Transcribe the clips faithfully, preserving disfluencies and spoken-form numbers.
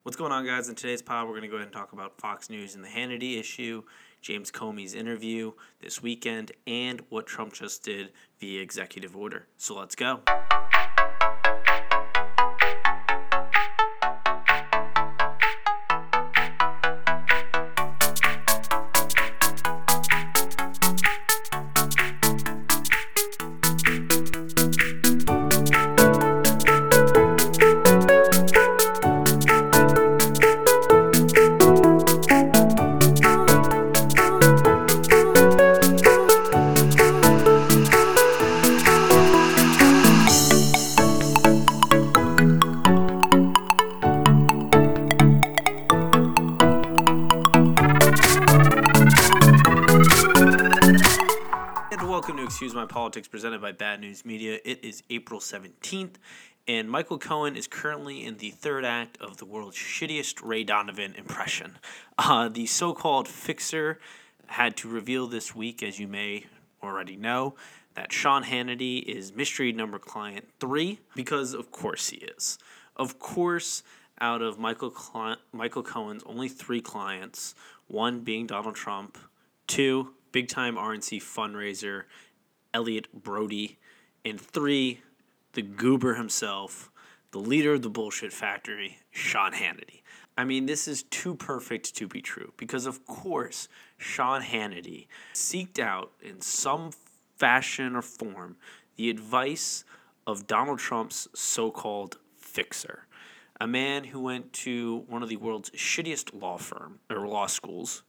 What's going on, guys? In today's pod, we're going to go ahead and talk about Fox News and the Hannity issue, James Comey's interview this weekend, and what Trump just did via executive order. So let's go. Welcome to Excuse My Politics, presented by Bad News Media. It is April seventeenth, and Michael Cohen is currently in the third act of the world's shittiest Ray Donovan impression. Uh, the so-called fixer had to reveal this week, as you may already know, that Sean Hannity is mystery number client three, because of course he is. Of course, out of Michael Cl- Michael Cohen's only three clients, one being Donald Trump, two, big-time R N C fundraiser Elliot Brody, and three, the goober himself, the leader of the bullshit factory, Sean Hannity. I mean, this is too perfect to be true, because of course Sean Hannity seeked out in some fashion or form the advice of Donald Trump's so-called fixer, a man who went to one of the world's shittiest law firm or law schools,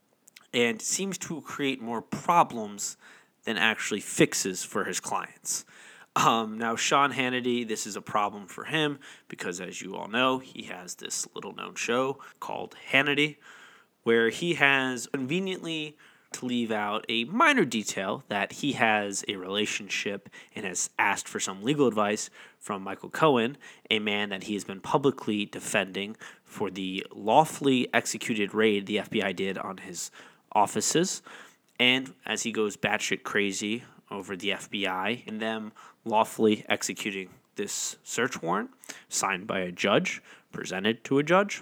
and seems to create more problems than actually fixes for his clients. Um, now, Sean Hannity, this is a problem for him because, as you all know, he has this little-known show called Hannity, where he has conveniently to leave out a minor detail that he has a relationship and has asked for some legal advice from Michael Cohen, a man that he has been publicly defending for the lawfully executed raid the F B I did on his offices, and as he goes batshit crazy over the F B I and them lawfully executing this search warrant signed by a judge, presented to a judge.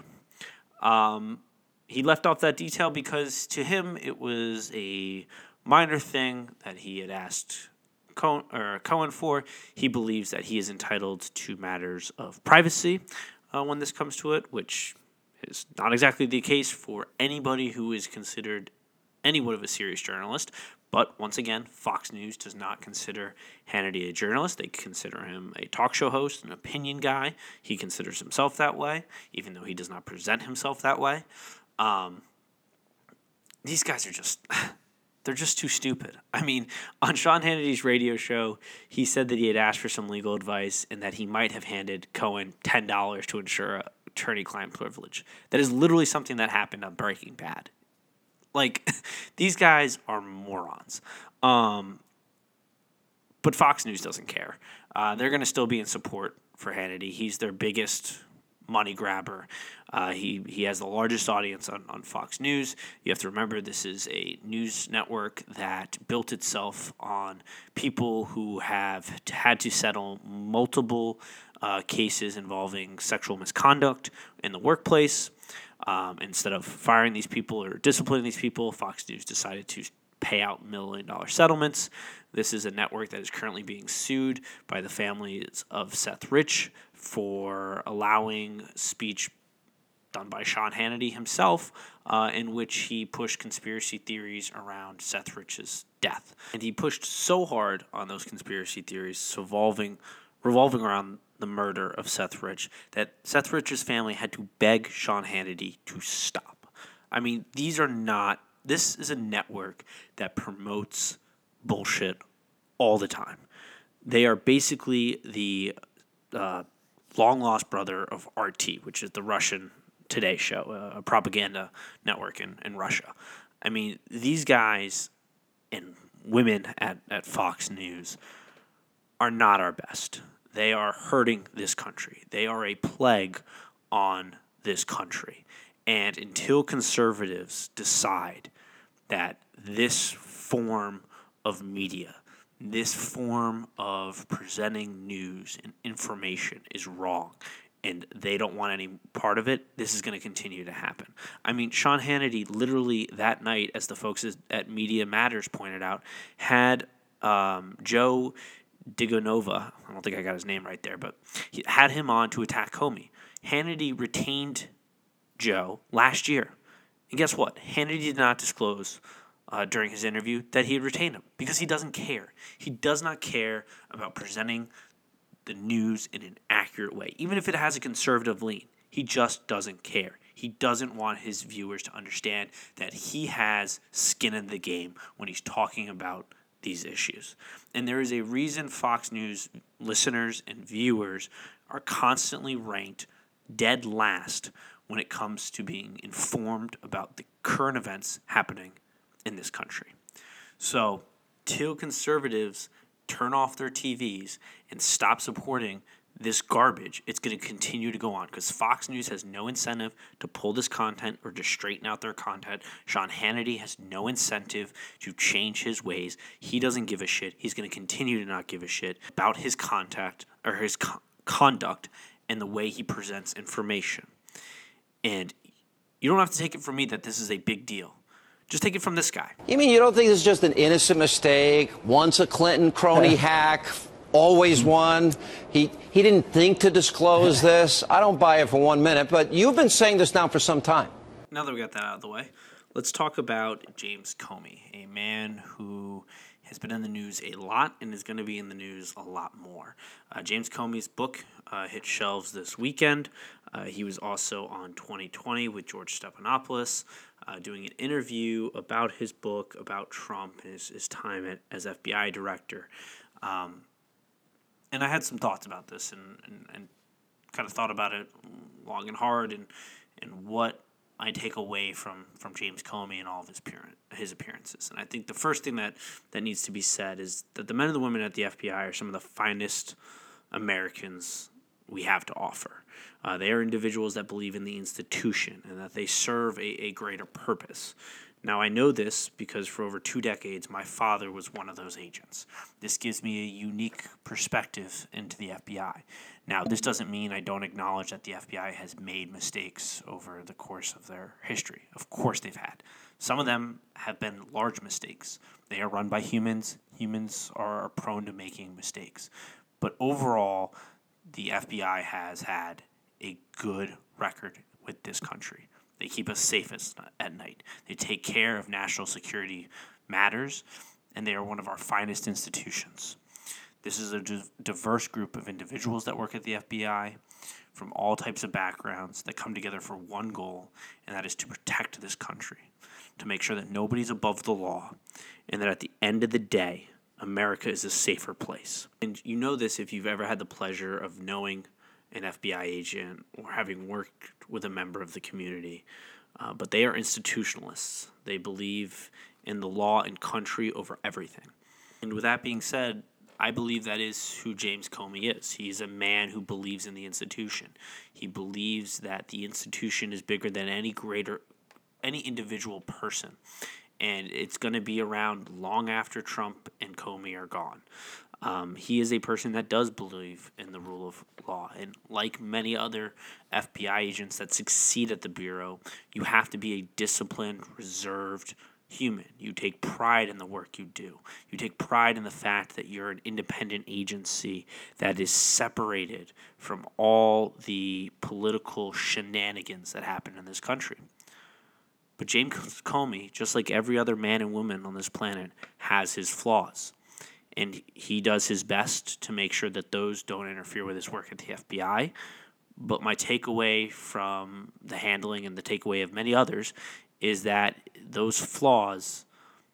Um, he left off that detail because to him it was a minor thing that he had asked Cohen, or Cohen for. He believes that he is entitled to matters of privacy uh, when this comes to it, which is not exactly the case for anybody who is considered anyone of a serious journalist. But once again, Fox News does not consider Hannity a journalist. They consider him a talk show host, an opinion guy. He considers himself that way, even though he does not present himself that way. Um, these guys are just, they're just too stupid. I mean, on Sean Hannity's radio show, he said that he had asked for some legal advice and that he might have handed Cohen ten dollars to ensure a attorney-client privilege. That is literally something that happened on Breaking Bad. Like, these guys are morons. Um, but Fox News doesn't care. Uh, they're going to still be in support for Hannity. He's their biggest money grabber. Uh, he, he has the largest audience on, on Fox News. You have to remember this is a news network that built itself on people who have had to settle multiple uh, cases involving sexual misconduct in the workplace. Um, instead of firing these people or disciplining these people, Fox News decided to pay out million dollar settlements. This is a network that is currently being sued by the families of Seth Rich for allowing speech done by Sean Hannity himself, uh, in which he pushed conspiracy theories around Seth Rich's death. And he pushed so hard on those conspiracy theories revolving, revolving around the murder of Seth Rich that Seth Rich's family had to beg Sean Hannity to stop. I mean, these are not, this is a network that promotes bullshit all the time. They are basically the uh, long-lost brother of R T, which is the Russian Today show, a propaganda network in, in Russia. I mean, these guys and women at, at Fox News are not our best. They are hurting this country. They are a plague on this country. And until conservatives decide that this form of media, this form of presenting news and information is wrong, and they don't want any part of it, this is going to continue to happen. I mean, Sean Hannity literally that night, as the folks at Media Matters pointed out, had um, Joe Digonova, I don't think I got his name right there, but he had him on to attack Comey. Hannity retained Joe last year. And guess what? Hannity did not disclose uh, during his interview that he had retained him because he doesn't care. He does not care about presenting the news in an accurate way, even if it has a conservative lean. He just doesn't care. He doesn't want his viewers to understand that he has skin in the game when he's talking about these issues. And there is a reason Fox News listeners and viewers are constantly ranked dead last when it comes to being informed about the current events happening in this country. So, till conservatives turn off their T Vs and stop supporting this garbage, it's going to continue to go on because Fox News has no incentive to pull this content or to straighten out their content. Sean Hannity has no incentive to change his ways. He doesn't give a shit. He's going to continue to not give a shit about his contact or his co- conduct and the way he presents information. And you don't have to take it from me that this is a big deal. Just take it from this guy. You mean you don't think this is just an innocent mistake? Once a Clinton crony hack, always one. He he didn't think to disclose this. I don't buy it for one minute, but you've been saying this now for some time. Now that we got that out of the way, let's talk about James Comey, a man who has been in the news a lot and is going to be in the news a lot more. Uh, James Comey's book uh, hit shelves this weekend. Uh, he was also on twenty twenty with George Stephanopoulos, uh, doing an interview about his book, about Trump and his, his time at, as F B I director. Um, and I had some thoughts about this and, and, and kind of thought about it long and hard and, and what I take away from, from James Comey and all of his appearance, his appearances. And I think the first thing that, that needs to be said is that the men and the women at the F B I are some of the finest Americans we have to offer. Uh, they are individuals that believe in the institution and that they serve a, a greater purpose. Now, I know this because for over two decades, my father was one of those agents. This gives me a unique perspective into the F B I. Now, this doesn't mean I don't acknowledge that the F B I has made mistakes over the course of their history. Of course they've had. Some of them have been large mistakes. They are run by humans. Humans are prone to making mistakes. But overall, the F B I has had a good record with this country. They keep us safe at night. They take care of national security matters, and they are one of our finest institutions. This is a diverse group of individuals that work at the F B I from all types of backgrounds that come together for one goal, and that is to protect this country, to make sure that nobody's above the law, and that at the end of the day, America is a safer place. And you know this if you've ever had the pleasure of knowing an F B I agent or having worked with a member of the community. Uh, but they are institutionalists. They believe in the law and country over everything. And with that being said, I believe that is who James Comey is. He's a man who believes in the institution. He believes that the institution is bigger than any greater, any individual person. And it's going to be around long after Trump and Comey are gone. Um, he is a person that does believe in the rule of law. And like many other F B I agents that succeed at the Bureau, you have to be a disciplined, reserved human. You take pride in the work you do. You take pride in the fact that you're an independent agency that is separated from all the political shenanigans that happen in this country. But James Comey, just like every other man and woman on this planet, has his flaws. And he does his best to make sure that those don't interfere with his work at the F B I. But my takeaway from the handling and the takeaway of many others is that those flaws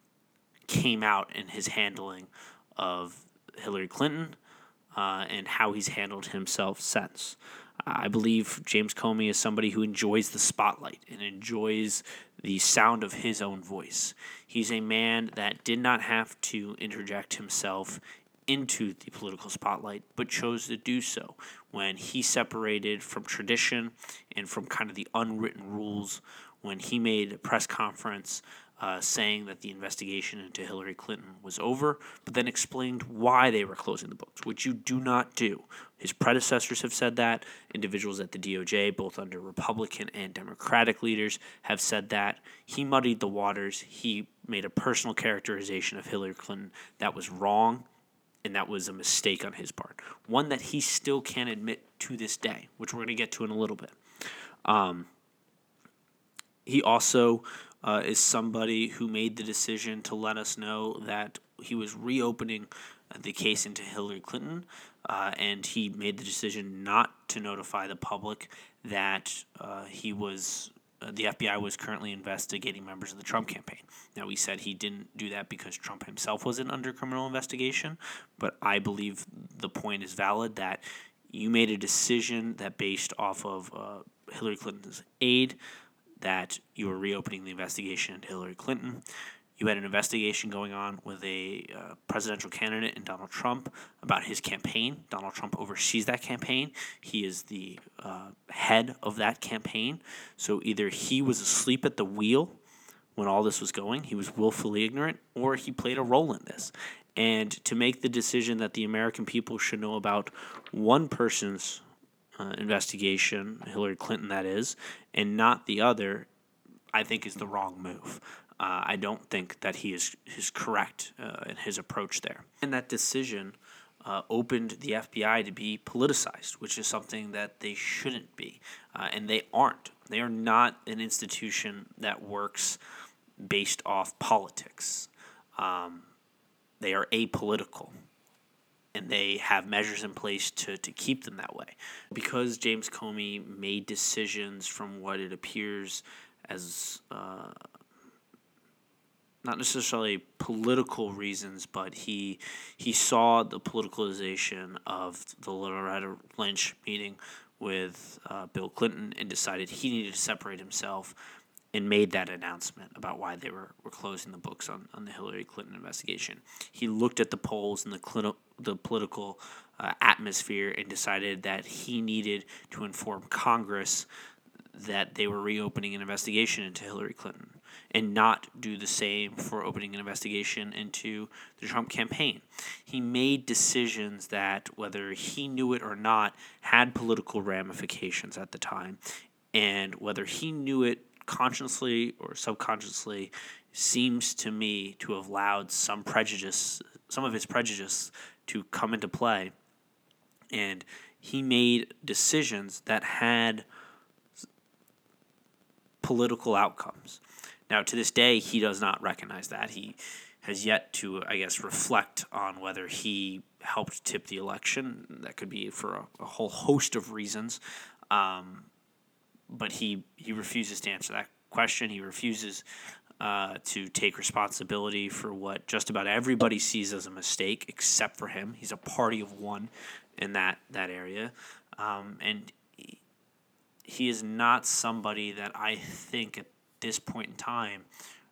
came out in his handling of Hillary Clinton uh, and how he's handled himself since. I believe James Comey is somebody who enjoys the spotlight and enjoys the sound of his own voice. He's a man that did not have to interject himself into the political spotlight, but chose to do so when he separated from tradition and from kind of the unwritten rules when he made a press conference uh, saying that the investigation into Hillary Clinton was over, but then explained why they were closing the books, which you do not do. His predecessors have said that. Individuals at the D O J, both under Republican and Democratic leaders, have said that. He muddied the waters. He made a personal characterization of Hillary Clinton that was wrong, and that was a mistake on his part. One that he still can't admit to this day, which we're going to get to in a little bit. Um, he also uh, is somebody who made the decision to let us know that he was reopening the case into Hillary Clinton, uh, and he made the decision not to notify the public that uh, he was uh, the F B I was currently investigating members of the Trump campaign. Now, he said he didn't do that because Trump himself wasn't under criminal investigation, but I believe the point is valid that you made a decision that based off of uh, Hillary Clinton's aide that you were reopening the investigation into Hillary Clinton. You had an investigation going on with a uh, presidential candidate in Donald Trump about his campaign. Donald Trump oversees that campaign. He is the uh, head of that campaign. So either he was asleep at the wheel when all this was going, he was willfully ignorant, or he played a role in this. And to make the decision that the American people should know about one person's uh, investigation, Hillary Clinton that is, and not the other, I think is the wrong move. Uh, I don't think that he is, is correct uh, in his approach there. And that decision uh, opened the F B I to be politicized, which is something that they shouldn't be. Uh, and they aren't. They are not an institution that works based off politics. Um, they are apolitical. And they have measures in place to, to keep them that way. Because James Comey made decisions from what it appears as uh, not necessarily political reasons, but he he saw the politicalization of the Loretta Lynch meeting with uh, Bill Clinton and decided he needed to separate himself and made that announcement about why they were, were closing the books on, on the Hillary Clinton investigation. He looked at the polls and the, cl- the political uh, atmosphere and decided that he needed to inform Congress that they were reopening an investigation into Hillary Clinton and not do the same for opening an investigation into the Trump campaign. He made decisions that, whether he knew it or not, had political ramifications at the time, and whether he knew it consciously or subconsciously seems to me to have allowed some prejudice, some of his prejudice to come into play, and he made decisions that had political outcomes. Now, to this day, he does not recognize that. He has yet to, I guess, reflect on whether he helped tip the election. That could be for a, a whole host of reasons. Um, but he, he refuses to answer that question. He refuses uh, to take responsibility for what just about everybody sees as a mistake, except for him. He's a party of one in that, that area. Um, and he, he is not somebody that I think at this point in time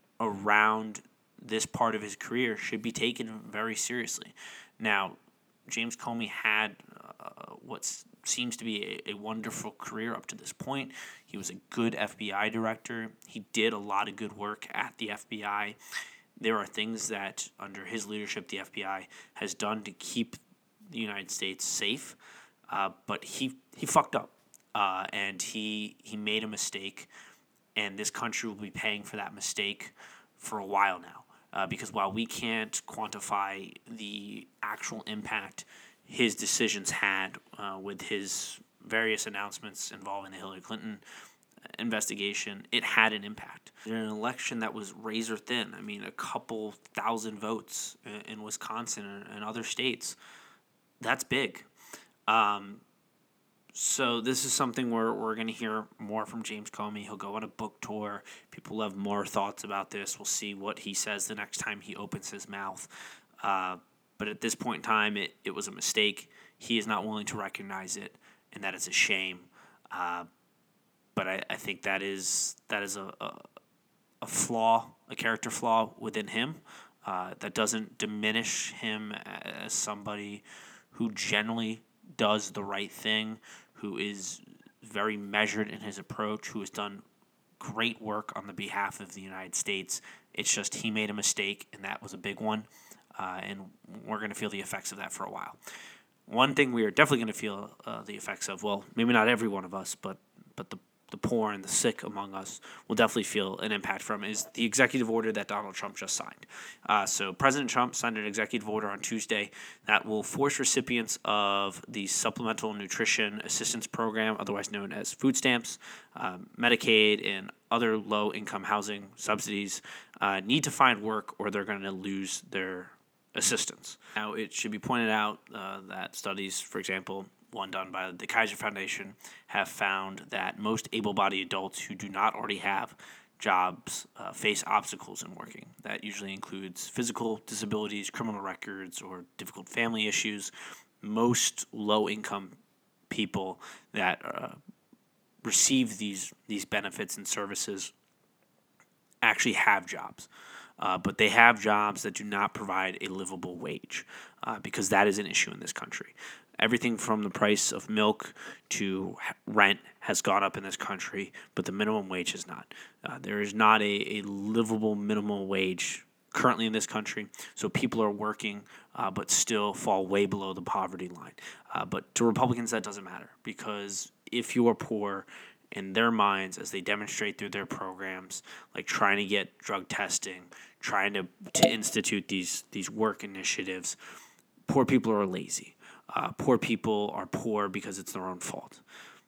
around this part of his career should be taken very seriously. Now, James Comey had uh, what seems to be a, a wonderful career up to this point. He was a good F B I director. He did a lot of good work at the F B I. There are things that, under his leadership, the F B I has done to keep the United States safe, uh, but he he fucked up, uh, and he he made a mistake, and this country will be paying for that mistake for a while now. Uh, because while we can't quantify the actual impact his decisions had uh, with his various announcements involving the Hillary Clinton investigation, it had an impact. In an election that was razor thin, I mean, a couple thousand votes in, in Wisconsin and, and other states, that's big. Um, So this is something where we're going to hear more from James Comey. He'll go on a book tour. People have more thoughts about this. We'll see what he says the next time he opens his mouth. Uh, but at this point in time, it, it was a mistake. He is not willing to recognize it, and that is a shame. Uh, but I, I think that is that is a, a, a flaw, a character flaw within him. Uh, that doesn't diminish him as somebody who generally does the right thing, who is very measured in his approach, who has done great work on the behalf of the United States. It's just he made a mistake, and that was a big one, uh, and we're going to feel the effects of that for a while. One thing we are definitely going to feel uh, the effects of, well, maybe not every one of us, but but the the poor and the sick among us will definitely feel an impact from, is the executive order that Donald Trump just signed. Uh, so President Trump signed an executive order on Tuesday that will force recipients of the Supplemental Nutrition Assistance Program, otherwise known as food stamps, um, Medicaid, and other low-income housing subsidies, uh, need to find work or they're going to lose their assistance. Now, it should be pointed out uh, that studies, for example, one done by the Kaiser Foundation, have found that most able-bodied adults who do not already have jobs uh, face obstacles in working. That usually includes physical disabilities, criminal records, or difficult family issues. Most low-income people that uh, receive these these benefits and services actually have jobs. Uh, but they have jobs that do not provide a livable wage uh, because that is an issue in this country. Everything from the price of milk to rent has gone up in this country, but the minimum wage has not. Uh, there is not a, a livable minimum wage currently in this country, so people are working uh, but still fall way below the poverty line. Uh, but to Republicans, that doesn't matter, because if you are poor, in their minds, as they demonstrate through their programs, like trying to get drug testing, trying to, to institute these these work initiatives, poor people are lazy. Uh, poor people are poor because it's their own fault.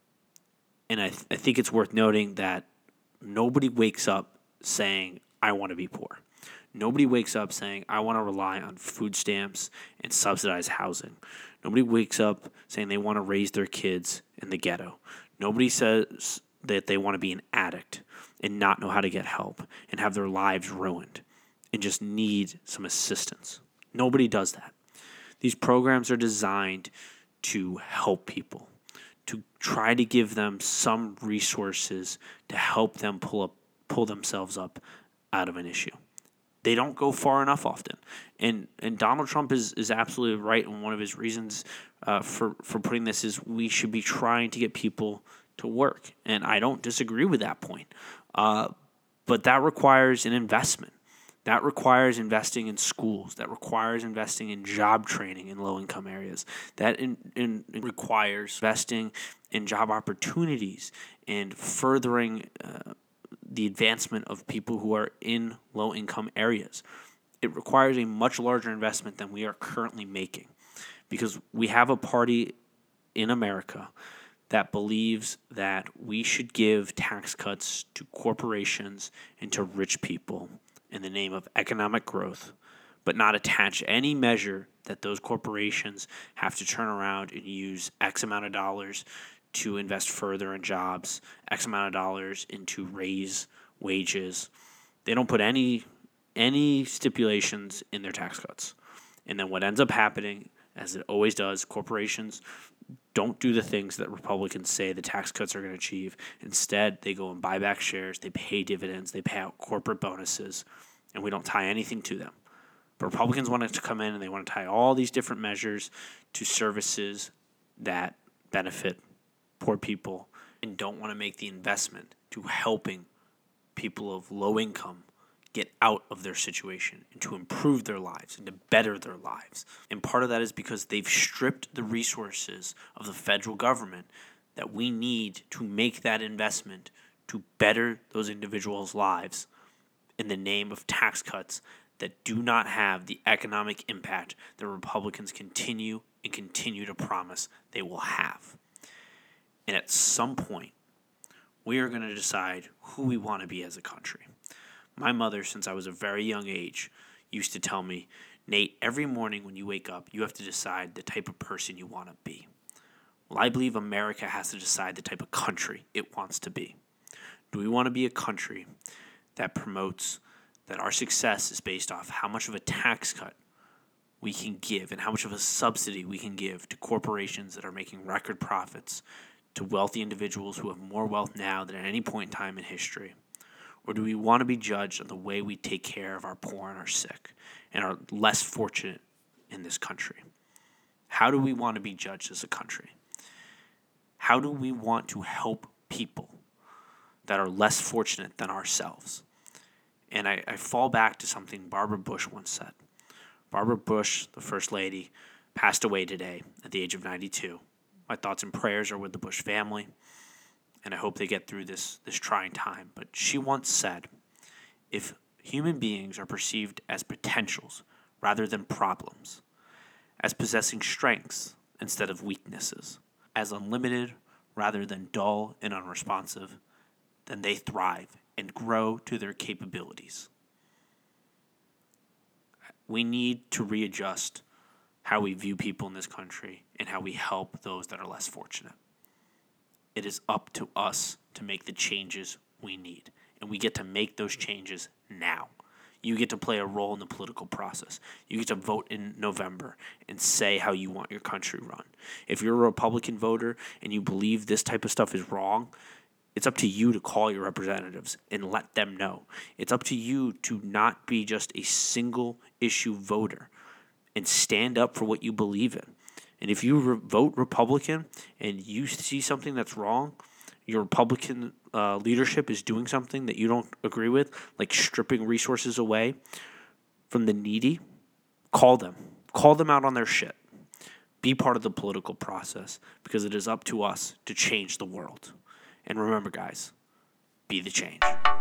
And I, th- I think it's worth noting that nobody wakes up saying, I want to be poor. Nobody wakes up saying, I want to rely on food stamps and subsidized housing. Nobody wakes up saying they want to raise their kids in the ghetto. Nobody says that they want to be an addict and not know how to get help and have their lives ruined and just need some assistance. Nobody does that. These programs are designed to help people, to try to give them some resources to help them pull up, pull themselves up out of an issue. They don't go far enough often. And and Donald Trump is, is absolutely right, and one of his reasons uh, for, for putting this is we should be trying to get people to work. And I don't disagree with that point. Uh, but that requires an investment. That requires investing in schools. That requires investing in job training in low-income areas. That in, in, it requires investing in job opportunities and furthering uh, the advancement of people who are in low-income areas. It requires a much larger investment than we are currently making, because we have a party in America that believes that we should give tax cuts to corporations and to rich people in the name of economic growth, but not attach any measure that those corporations have to turn around and use X amount of dollars to invest further in jobs, X amount of dollars into raise wages. They don't put any any stipulations in their tax cuts. And then what ends up happening, as it always does, corporations don't do the things that Republicans say the tax cuts are going to achieve. Instead, they go and buy back shares, they pay dividends, they pay out corporate bonuses, and we don't tie anything to them. But Republicans want to come in and they want to tie all these different measures to services that benefit poor people and don't want to make the investment to helping people of low income get out of their situation and to improve their lives and to better their lives. And part of that is because they've stripped the resources of the federal government that we need to make that investment to better those individuals' lives in the name of tax cuts that do not have the economic impact that Republicans continue and continue to promise they will have. And at some point, we are going to decide who we want to be as a country. My mother, since I was a very young age, used to tell me, Nate, every morning when you wake up, you have to decide the type of person you want to be. Well, I believe America has to decide the type of country it wants to be. Do we want to be a country that promotes that our success is based off how much of a tax cut we can give and how much of a subsidy we can give to corporations that are making record profits, to wealthy individuals who have more wealth now than at any point in time in history? Or do we want to be judged on the way we take care of our poor and our sick and are less fortunate in this country? How do we want to be judged as a country? How do we want to help people? that are less fortunate than ourselves. And I, I fall back to something Barbara Bush once said. Barbara Bush, the First Lady, passed away today at the age of ninety-two. My thoughts and prayers are with the Bush family, and I hope they get through this, this trying time. But she once said, if human beings are perceived as potentials rather than problems, as possessing strengths instead of weaknesses, as unlimited rather than dull and unresponsive, then they thrive and grow to their capabilities. We need to readjust how we view people in this country and how we help those that are less fortunate. It is up to us to make the changes we need, and we get to make those changes now. You get to play a role in the political process. You get to vote in November and say how you want your country run. If you're a Republican voter and you believe this type of stuff is wrong, it's up to you to call your representatives and let them know. It's up to you to not be just a single issue voter and stand up for what you believe in. And if you re- vote Republican and you see something that's wrong, your Republican uh, leadership is doing something that you don't agree with, like stripping resources away from the needy, call them. Call them out on their shit. Be part of the political process, because it is up to us to change the world. And remember, guys, be the change.